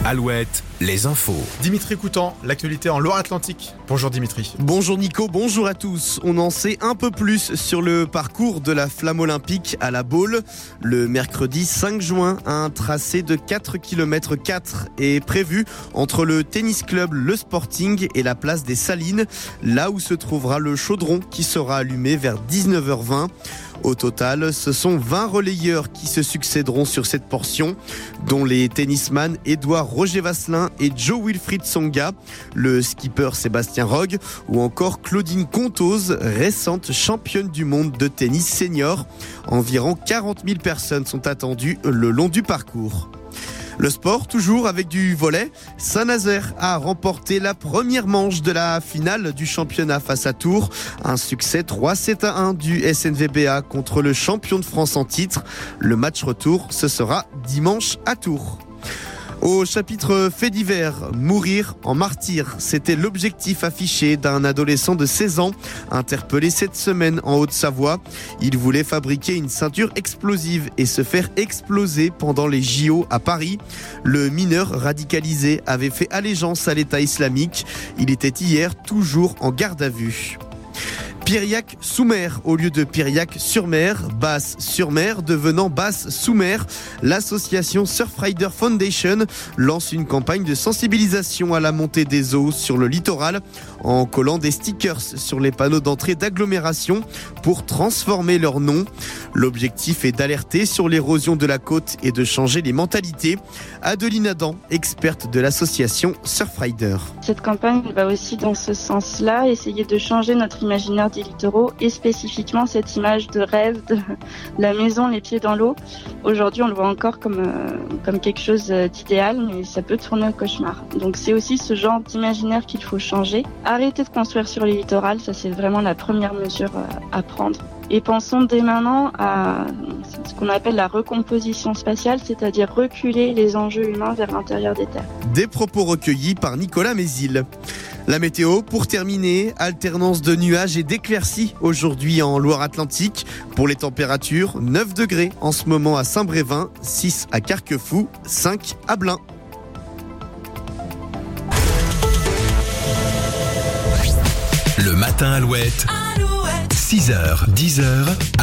Alouette, les infos. Dimitri Coutan, l'actualité en Loire-Atlantique. Bonjour Dimitri. Bonjour Nico, bonjour à tous. On en sait un peu plus sur le parcours de la flamme olympique à La Baule. Le mercredi 5 juin, un tracé de 4 km 4 est prévu entre le tennis club Le Sporting et la place des Salines, là où se trouvera le chaudron qui sera allumé vers 19h20. Au total, ce sont 20 relayeurs qui se succéderont sur cette portion, dont les tennisman Édouard Roger Vasselin et Joe Wilfried Tsonga, le skipper Sébastien Rogue ou encore Claudine Contoz, récente championne du monde de tennis senior. Environ 40 000 personnes sont attendues le long du parcours. Le sport, toujours avec du volley. Saint-Nazaire a remporté la première manche de la finale du championnat face à Tours. Un succès 3-7-1 du SNVBA contre le champion de France en titre. Le match retour, ce sera dimanche à Tours. Au chapitre fait divers, mourir en martyr, c'était l'objectif affiché d'un adolescent de 16 ans interpellé cette semaine en Haute-Savoie. Il voulait fabriquer une ceinture explosive et se faire exploser pendant les JO à Paris. Le mineur radicalisé avait fait allégeance à l'État islamique. Il était hier toujours en garde à vue. Piriac-sous-mer au lieu de Piriac-sur-mer, Basse-sur-mer devenant Basse-sous-mer. L'association Surfrider Foundation lance une campagne de sensibilisation à la montée des eaux sur le littoral en collant des stickers sur les panneaux d'entrée d'agglomération pour transformer leur nom. L'objectif est d'alerter sur l'érosion de la côte et de changer les mentalités. Adeline Adam, experte de l'association Surfrider. Cette campagne va aussi dans ce sens-là, essayer de changer notre imaginaire des littoraux et spécifiquement cette image de rêve de la maison les pieds dans l'eau. Aujourd'hui, on le voit encore comme quelque chose d'idéal, mais ça peut tourner au cauchemar. Donc c'est aussi ce genre d'imaginaire qu'il faut changer. Arrêter de construire sur les littorales, ça c'est vraiment la première mesure à prendre. Et pensons dès maintenant à ce qu'on appelle la recomposition spatiale, c'est-à-dire reculer les enjeux humains vers l'intérieur des terres. Des propos recueillis par Nicolas Mézil. La météo, pour terminer, alternance de nuages et d'éclaircies aujourd'hui en Loire-Atlantique. Pour les températures, 9 degrés en ce moment à Saint-Brévin, 6 à Carquefou, 5 à Blain. Le matin Alouette. 6h, 10h.